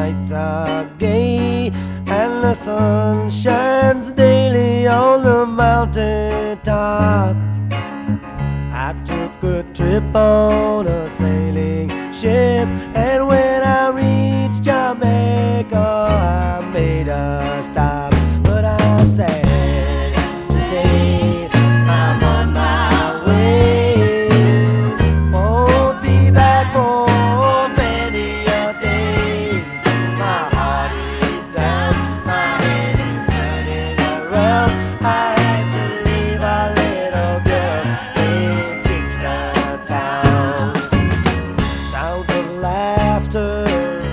nights are gay and the sun shines daily on the mountain top. I took a trip on a sailing ship, and when I reached Jamaica I made a stop. But I'm sad to say I'm on my way. Won't be back for many a day. My heart is down, my head is turning around. I had to leave a little girl in Kingston town. Sounds of laughter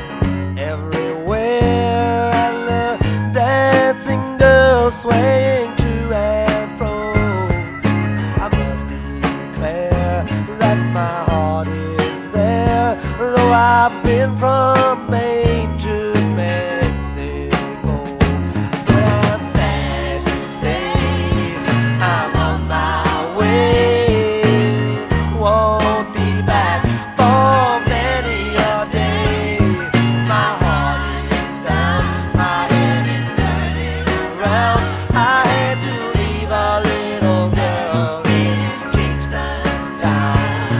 everywhere, and the dancing girls swaying to and fro. I must declare that my heart is there, though I've been from Maine to Mexico. But I'm sad to say I'm on my way. Won't be back for many a day. My heart is down, my head is turning around. I had to leave a little girl in Kingston town.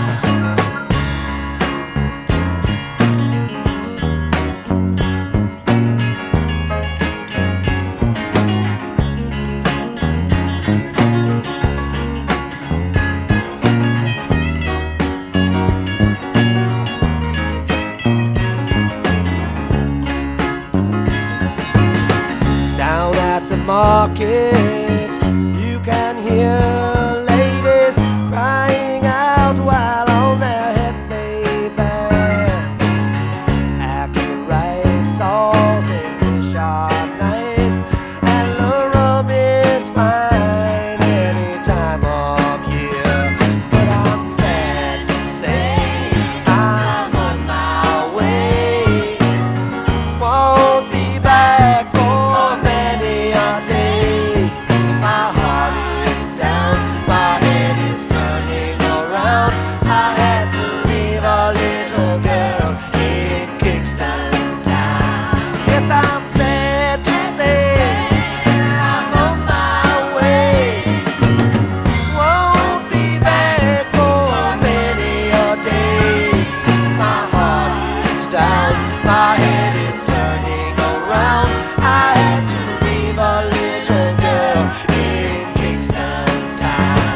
Down at the market you can hear ladies crying out while on their heads they bear. Ackee rice, salt and fish are nice, and the rum is fine any time of year. But I'm sad to say I'm on my way. Won't be back for many a day. My heart is down, my head is turning around. I had to leave a little girl in Kingston town. Yes, I'm sad to say I'm on my way. Won't be back for many a day. My heart is down, my head is turning around. I had to leave a little girl in Kingston town.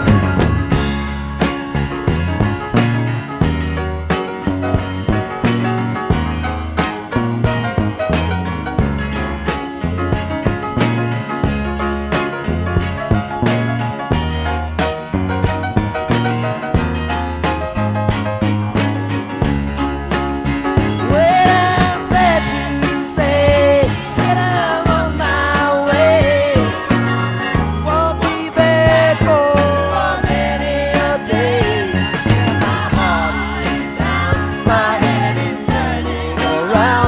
Well, I'm sad to say that I'm on my way. Won't be back for many a day. My heart is down, my head is turning around.